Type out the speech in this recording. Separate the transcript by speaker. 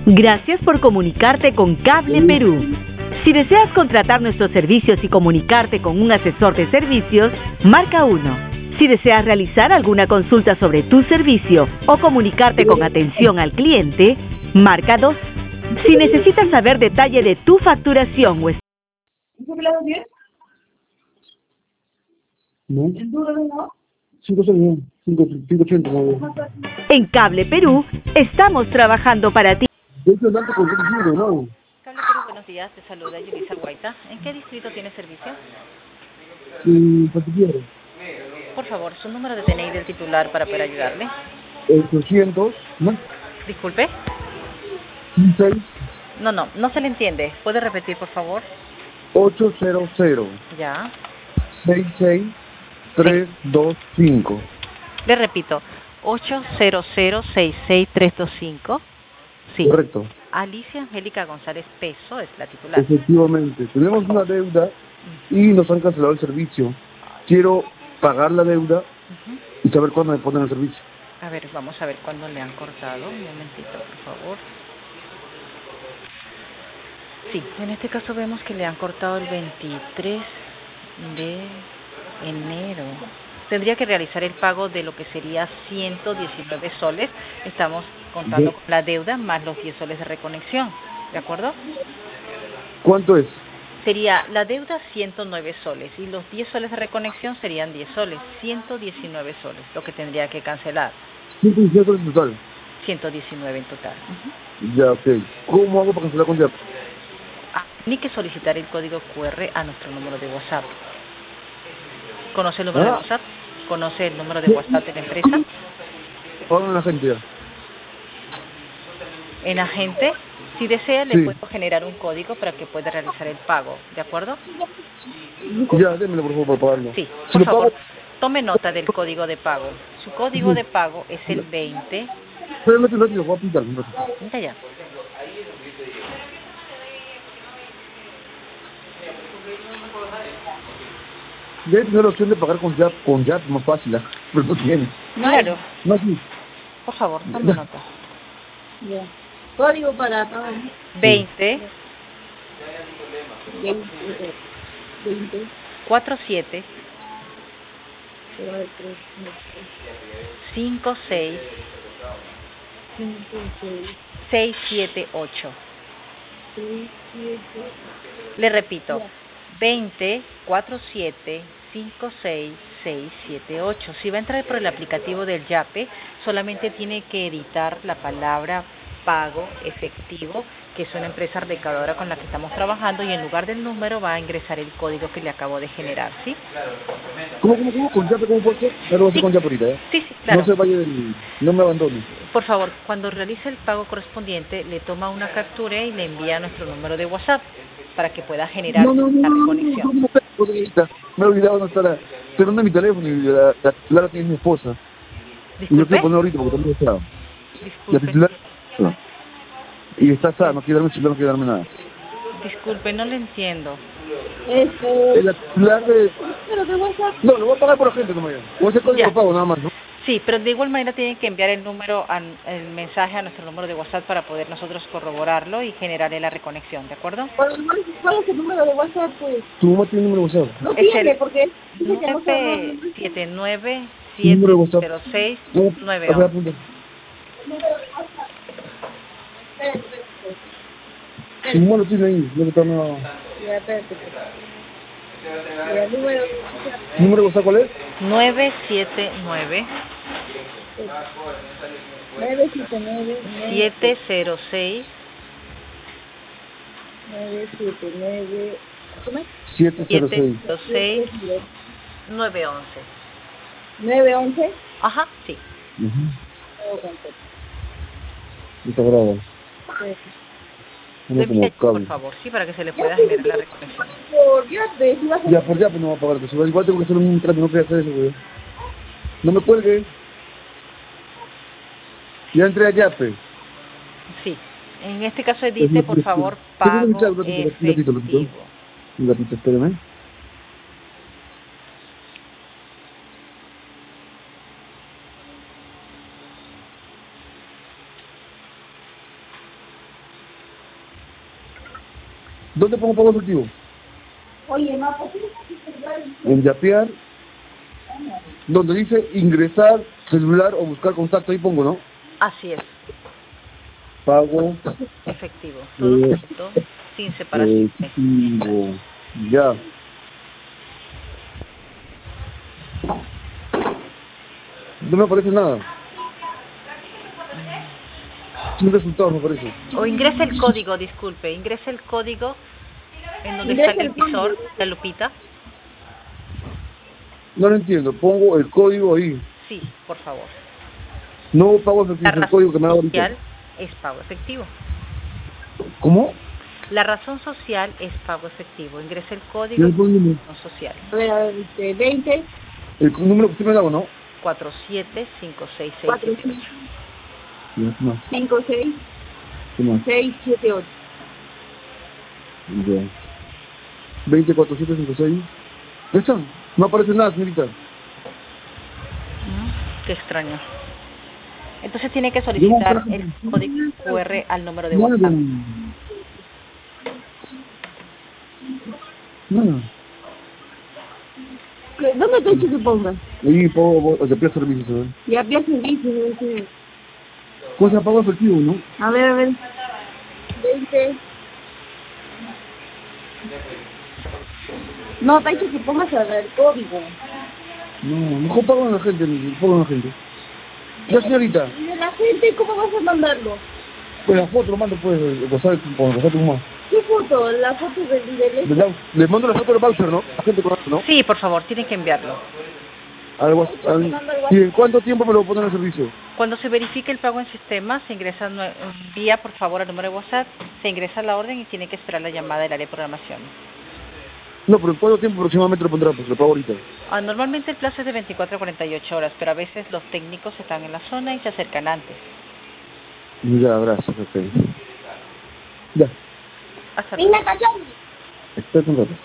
Speaker 1: Gracias por comunicarte con Cable Perú. Si deseas contratar nuestros servicios y comunicarte con un asesor de servicios, marca 1. Si deseas realizar alguna consulta sobre tu servicio o comunicarte con atención al cliente, marca 2. Si necesitas saber detalle de tu facturación o
Speaker 2: ¿Dice que le das 10?
Speaker 3: ¿No?
Speaker 2: ¿El duro de no?
Speaker 3: 580, ¿no?
Speaker 1: en Cable Perú, estamos trabajando para ti.
Speaker 3: Yo estoy hablando con el duro, ¿no?
Speaker 4: Cable Perú, buenos días, te saluda Yulisa Guaita. ¿En qué distrito tiene servicio?
Speaker 3: Sí, particular.
Speaker 4: Por favor, su número de DNI del titular para poder ayudarle.
Speaker 3: 800, ¿no?
Speaker 4: Disculpe.
Speaker 3: 16,
Speaker 4: No se le entiende. ¿Puede repetir, por favor?
Speaker 3: 800,
Speaker 4: Ya.
Speaker 3: 66, 325.
Speaker 4: Le repito, 800-66325. Sí.
Speaker 3: Correcto.
Speaker 4: Alicia Angélica González Peso es la titular.
Speaker 3: Efectivamente. Tenemos una deuda y nos han cancelado el servicio. Quiero pagar la deuda y saber cuándo me ponen el servicio.
Speaker 4: A ver, vamos a ver cuándo le han cortado. Un momentito, por favor. Sí, en este caso vemos que le han cortado el 23 de enero. Tendría que realizar el pago de lo que sería 119 soles. Estamos contando con la deuda más los 10 soles de reconexión. ¿De acuerdo?
Speaker 3: ¿Cuánto es?
Speaker 4: Sería la deuda 109 soles y los 10 soles de reconexión serían 10 soles. 119 soles, lo que tendría que cancelar.
Speaker 3: 118 en total.
Speaker 4: 119 en total.
Speaker 3: Ya, ok. ¿Cómo hago para cancelar con Yap?
Speaker 4: Ni que solicitar el código QR a nuestro número de WhatsApp. ¿Conoce el número de WhatsApp? ¿Conoce el número de WhatsApp de la empresa?
Speaker 3: Ahora en la gente ya.
Speaker 4: En agente, si desea, le puedo generar un código para que pueda realizar el pago. ¿De acuerdo?
Speaker 3: Ya, démelo por favor para pagarlo.
Speaker 4: Sí,
Speaker 3: Si
Speaker 4: por
Speaker 3: lo
Speaker 4: favor,
Speaker 3: pago...
Speaker 4: tome nota del código de pago. Su código de pago es el 20.
Speaker 3: Pero no te lo voy a apuntar.
Speaker 4: Ya.
Speaker 3: Debe tener la opción de pagar con Yap más fácil, pero no tiene.
Speaker 4: Claro.
Speaker 3: No, sí.
Speaker 4: Por favor, tome nota.
Speaker 2: Ya. Código para pagar.
Speaker 4: 20
Speaker 2: 20.
Speaker 4: 47 56 678. Le repito, 20 47 56 678. Si va a entrar por el aplicativo del Yape, solamente tiene que editar la palabra pago efectivo, que es una empresa recaudadora con la que estamos trabajando, y en lugar del número va a ingresar el código que le acabo de generar, ¿sí?
Speaker 3: ¿Cómo? ¿Con Yap cómo puede ser? Ya lo voy a hacer con Yap ahorita, ¿eh?
Speaker 4: Sí, claro.
Speaker 3: No se vaya no me abandone.
Speaker 4: Por favor, cuando realice el pago correspondiente, le toma una captura y le envía a nuestro número de WhatsApp para que pueda generar la reconexión.
Speaker 3: No, me he olvidado no estar, pero no es mi teléfono y la titular tiene mi esposa. Y yo quiero poner ahorita porque también está. La titular y está asada, no quiere darme celular, no quiere darme nada.
Speaker 4: Disculpe, no le entiendo.
Speaker 3: La titular de...
Speaker 2: Pero de WhatsApp.
Speaker 3: No, lo voy a pagar por la gente, no me digan. Voy a hacer código de pago nada más, ¿no?
Speaker 4: Sí, pero de igual manera tienen que enviar el mensaje a nuestro número de WhatsApp para poder nosotros corroborarlo y generarle la reconexión, ¿de acuerdo?
Speaker 2: ¿Cuál es el número de WhatsApp, pues?
Speaker 3: Tu mamá tiene número de WhatsApp.
Speaker 2: No tiene, porque...
Speaker 4: 979
Speaker 3: número de WhatsApp.
Speaker 4: 706
Speaker 3: A ver,
Speaker 4: 911.
Speaker 3: apunta. Tu mamá lo tiene ahí, no está nada.
Speaker 2: Ya, espérate. Ya,
Speaker 3: ¿Número de WhatsApp cuál es?
Speaker 4: 979 706
Speaker 2: 979. ¿Cómo es?
Speaker 3: 706.
Speaker 4: 911.
Speaker 2: 911.
Speaker 4: Ajá, sí.
Speaker 3: Está grabado.
Speaker 4: Le envíe, por favor, sí, para que se le pueda generar la reconexión.
Speaker 2: Por Yape, si vas a...
Speaker 3: Ya, por Yape no va a pagar, pues igual tengo que hacer un trámite, no quiero hacer eso, güey. No me cuelgue. Ya entré a Yape.
Speaker 4: Sí. En este caso edite, por favor, pago efectivo.
Speaker 3: Un gatito, espérame. ¿Dónde pongo pago efectivo?
Speaker 2: Oye, no, ¿por qué no?
Speaker 3: En yapear, donde dice ingresar celular o buscar contacto, ahí pongo, ¿no?
Speaker 4: Así es,
Speaker 3: Pago
Speaker 4: efectivo, todo junto, sin separación.
Speaker 3: efectivo. Ya. No me aparece nada. Sin resultados me aparece.
Speaker 4: O ingrese el código, disculpe, ingrese el código en donde
Speaker 2: Ingrese
Speaker 4: está el
Speaker 2: el código.
Speaker 4: visor, la lupita.
Speaker 3: No lo entiendo. Pongo el código ahí.
Speaker 4: Sí, por favor.
Speaker 3: No pago efectivo,
Speaker 4: La
Speaker 3: es el
Speaker 4: razón
Speaker 3: código que me da ahorita.
Speaker 4: social es pago efectivo.
Speaker 3: ¿Cómo?
Speaker 4: La razón social es pago efectivo. Ingrese el
Speaker 3: ¿Qué
Speaker 4: código
Speaker 3: le
Speaker 4: de
Speaker 3: pongo el número?
Speaker 4: razón social.
Speaker 2: A ver, 20,
Speaker 3: El número que usted me daba, ¿no?
Speaker 4: 475668.
Speaker 3: Ya, no.
Speaker 2: 5, 6,
Speaker 3: ¿Qué más?
Speaker 2: 6, 7, 8.
Speaker 3: Ya. 24756. Ya está. No aparece nada, señorita.
Speaker 4: Qué extraño. Entonces tiene que solicitar el código QR al número de WhatsApp.
Speaker 3: Nada.
Speaker 2: ¿Dónde te he dicho que pongas?
Speaker 3: Ahí pago de precio servicios, ¿sabes?
Speaker 2: Ya había servicio, sí.
Speaker 3: Cosa pago efectivo, ¿no?
Speaker 2: A ver. 20. No, te he dicho que pongas el código.
Speaker 3: No, mejor pago a la gente, pago a la gente. Ya, señorita.
Speaker 2: ¿Y de la gente cómo vas a mandarlo?
Speaker 3: Pues la foto lo mando, pues, WhatsApp, con WhatsApp más.
Speaker 2: ¿Qué foto? La foto del
Speaker 3: Les mando la foto del voucher, ¿no? La gente conoce, ¿no?
Speaker 4: Sí, por favor, tiene que enviarlo.
Speaker 3: ¿Y en cuánto tiempo me lo ponen al servicio?
Speaker 4: Cuando se verifique el pago en sistema, se ingresa envía por favor al número de WhatsApp, se ingresa la orden y tiene que esperar la llamada del área de programación.
Speaker 3: No, pero ¿en cuánto tiempo aproximadamente lo pondrá? Pues lo pago ahorita.
Speaker 4: Normalmente el plazo es de 24 a 48 horas, pero a veces los técnicos están en la zona y se acercan antes.
Speaker 3: Ya, gracias, ok. Ya,
Speaker 4: Hasta luego.
Speaker 2: ¡Mira, cachón!
Speaker 3: espérate un rato.